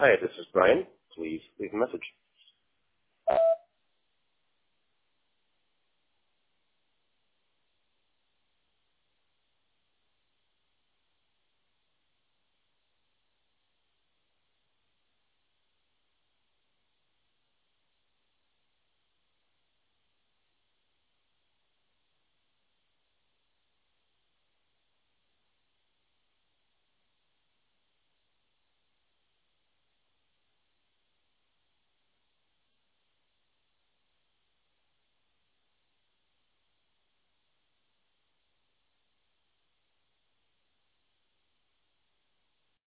Hi, this is Brian. Please leave a message.